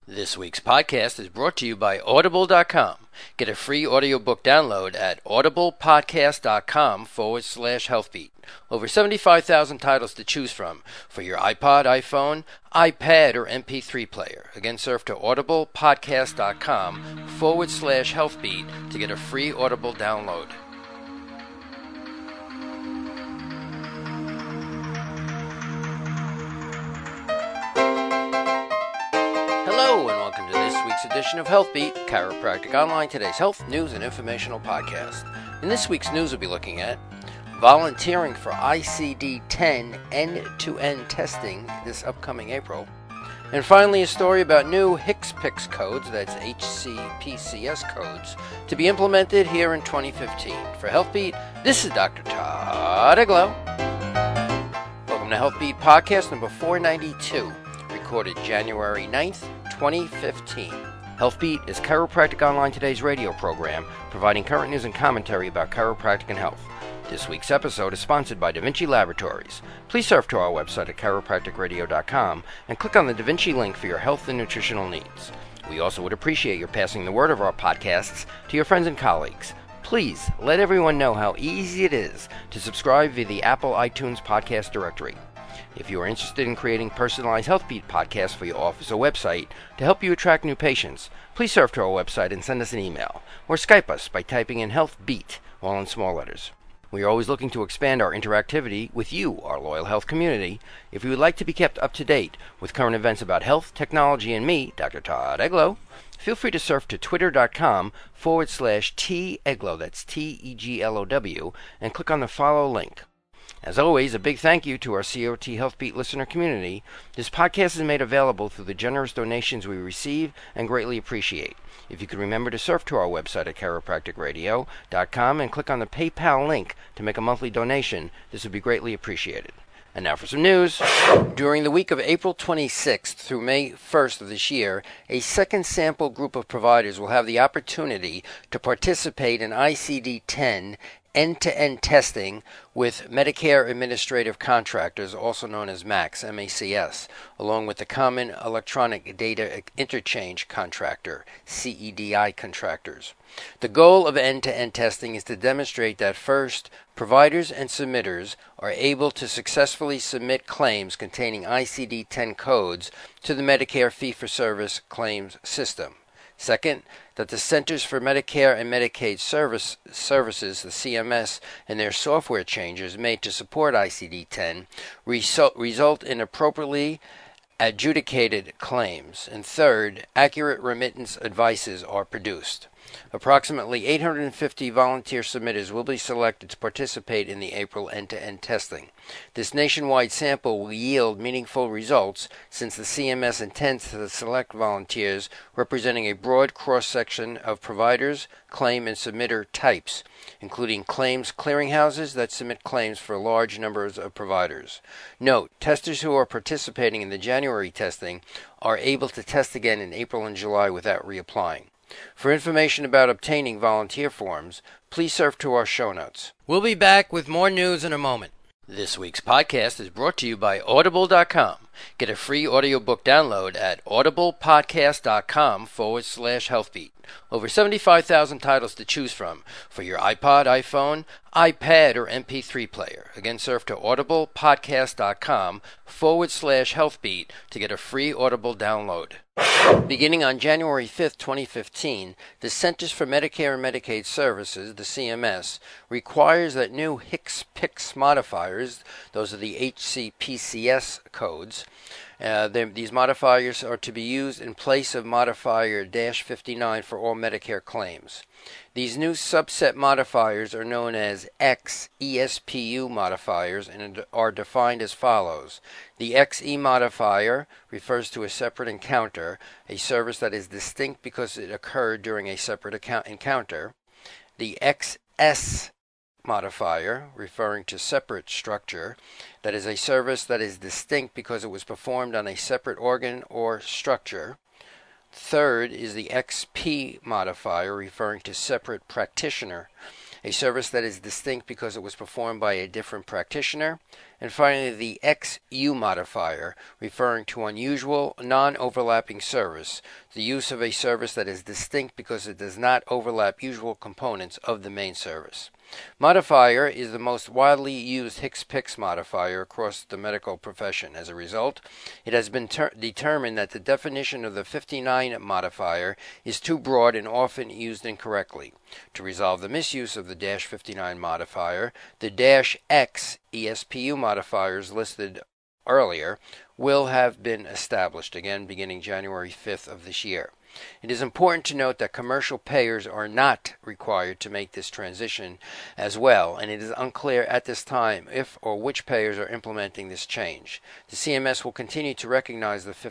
This week's podcast is brought to you by Audible.com. Get a free audiobook download at audiblepodcast.com/healthbeat. Over 75,000 titles to choose from for your iPod, iPhone, iPad, or MP3 player. Again, surf to audiblepodcast.com/healthbeat to get a free Audible download. Hello and welcome to this week's edition of HealthBeat, Chiropractic Online, today's health, news, and informational podcast. In this week's news, we'll be looking at volunteering for ICD-10 end-to-end testing this upcoming April. And finally, a story about new HCPCS codes, that's HCPCS codes, to be implemented here in 2015. For HealthBeat, this is Dr. Todd Eglow. Welcome to HealthBeat Podcast number 492, recorded January 9th, 2015. HealthBeat is Chiropractic Online Today's radio program, providing current news and commentary about chiropractic and health. This week's episode is sponsored by Da Vinci Laboratories. Please surf to our website at chiropracticradio.com and click on the Da Vinci link for your health and nutritional needs. We also would appreciate your passing the word of our podcasts to your friends and colleagues. Please let everyone know how easy it is to subscribe via the Apple iTunes podcast directory. If you are interested in creating personalized HealthBeat podcasts for your office or website to help you attract new patients, please surf to our website and send us an email, or Skype us by typing in HealthBeat, all in small letters. We are always looking to expand our interactivity with you, our loyal health community. If you would like to be kept up to date with current events about health, technology, and me, Dr. Todd Eglow, feel free to surf to twitter.com/TEglow, that's TEGLOW, and click on the follow link. As always, a big thank you to our COT HealthBeat listener community. This podcast is made available through the generous donations we receive and greatly appreciate. If you could remember to surf to our website at chiropracticradio.com and click on the PayPal link to make a monthly donation, this would be greatly appreciated. And now for some news. During the week of April 26th through May 1st of this year, a second sample group of providers will have the opportunity to participate in ICD-10 end-to-end testing with Medicare Administrative Contractors, also known as MACs, MACS, along with the Common Electronic Data Interchange Contractor, CEDI contractors. The goal of end-to-end testing is to demonstrate that first, providers and submitters are able to successfully submit claims containing ICD-10 codes to the Medicare Fee-for-Service claims system. Second, that the Centers for Medicare and Medicaid Services, the CMS, and their software changes made to support ICD-10 result in appropriately adjudicated claims. And third, accurate remittance advices are produced. Approximately 850 volunteer submitters will be selected to participate in the April end-to-end testing. This nationwide sample will yield meaningful results since the CMS intends to select volunteers representing a broad cross-section of providers, claim, and submitter types, including claims clearinghouses that submit claims for large numbers of providers. Note, testers who are participating in the January testing are able to test again in April and July without reapplying. For information about obtaining volunteer forms, please surf to our show notes. We'll be back with more news in a moment. This week's podcast is brought to you by Audible.com. Get a free audiobook download at audiblepodcast.com/healthbeat. Over 75,000 titles to choose from for your iPod, iPhone, iPad, or MP3 player. Again, surf to audiblepodcast.com/healthbeat to get a free Audible download. Beginning on January 5th, 2015, the Centers for Medicare and Medicaid Services, the CMS, requires that new HCPCS modifiers, those are the HCPCS codes, these modifiers are to be used in place of modifier -59 for all Medicare claims. These new subset modifiers are known as XESPU modifiers and are defined as follows. The XE modifier refers to a separate encounter, a service that is distinct because it occurred during a separate encounter. The XS modifier, referring to separate structure, that is a service that is distinct because it was performed on a separate organ or structure. Third is the XP modifier, referring to separate practitioner, a service that is distinct because it was performed by a different practitioner. And finally, the XU modifier, referring to unusual, non-overlapping service, the use of a service that is distinct because it does not overlap usual components of the main service. Modifier is the most widely used Hicks-Picks modifier across the medical profession. As a result, it has been determined that the definition of the 59 modifier is too broad and often used incorrectly. To resolve the misuse of the -59 modifier, the -X ESPU modifiers listed earlier will have been established, again beginning January 5th of this year. It is important to note that commercial payers are not required to make this transition as well, and it is unclear at this time if or which payers are implementing this change. The CMS will continue to recognize the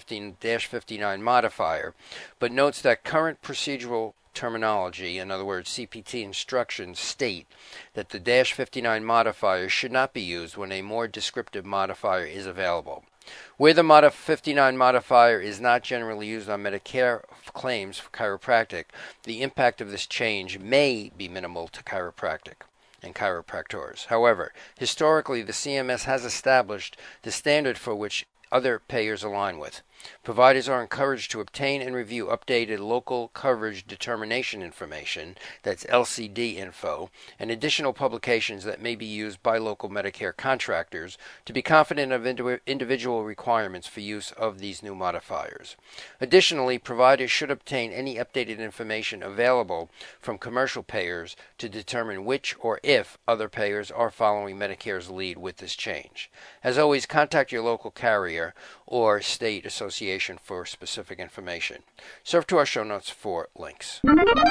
-59 modifier, but notes that current procedural terminology, in other words, CPT instructions, state that the -59 modifier should not be used when a more descriptive modifier is available. Where the -59 modifier is not generally used on Medicare claims for chiropractic, the impact of this change may be minimal to chiropractic and chiropractors. However, historically, the CMS has established the standard for which other payers align with. Providers are encouraged to obtain and review updated local coverage determination information, that's LCD info, and additional publications that may be used by local Medicare contractors to be confident of individual requirements for use of these new modifiers. Additionally, providers should obtain any updated information available from commercial payers to determine which or if other payers are following Medicare's lead with this change. As always, contact your local carrier or state association for specific information. Surf to our show notes for links.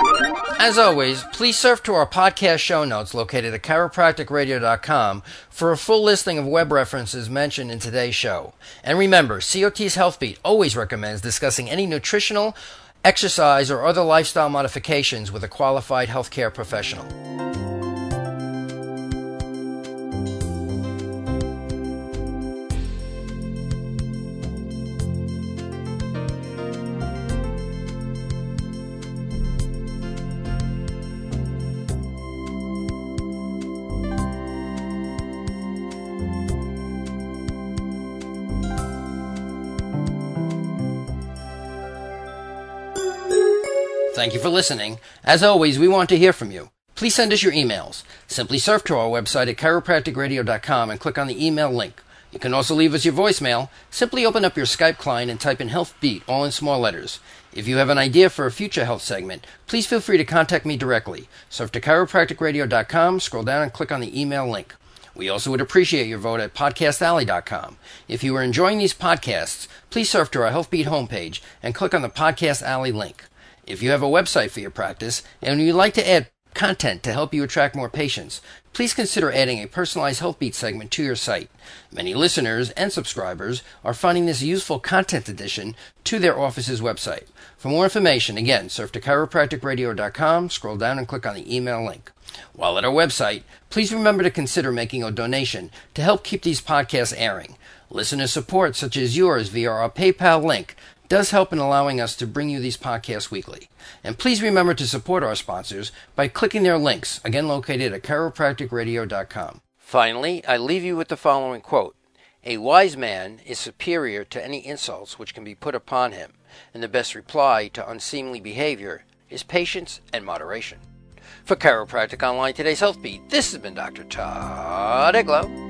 As always, please surf to our podcast show notes located at chiropracticradio.com for a full listing of web references mentioned in today's show. And remember, COT's HealthBeat always recommends discussing any nutritional, exercise, or other lifestyle modifications with a qualified healthcare professional. Thank you for listening. As always, we want to hear from you. Please send us your emails. Simply surf to our website at chiropracticradio.com and click on the email link. You can also leave us your voicemail. Simply open up your Skype client and type in HealthBeat, all in small letters. If you have an idea for a future health segment, please feel free to contact me directly. Surf to chiropracticradio.com, scroll down and click on the email link. We also would appreciate your vote at podcastalley.com. If you are enjoying these podcasts, please surf to our HealthBeat homepage and click on the Podcast Alley link. If you have a website for your practice and you'd like to add content to help you attract more patients, please consider adding a personalized HealthBeat segment to your site. Many listeners and subscribers are finding this useful content addition to their office's website. For more information, again, surf to chiropracticradio.com, scroll down and click on the email link. While at our website, please remember to consider making a donation to help keep these podcasts airing. Listener support, such as yours via our PayPal link, does help in allowing us to bring you these podcasts weekly. And please remember to support our sponsors by clicking their links, again located at chiropracticradio.com. Finally, I leave you with the following quote: "A wise man is superior to any insults which can be put upon him, and the best reply to unseemly behavior is patience and moderation." For Chiropractic Online, today's HealthBeat, this has been Dr. Todd Eglow.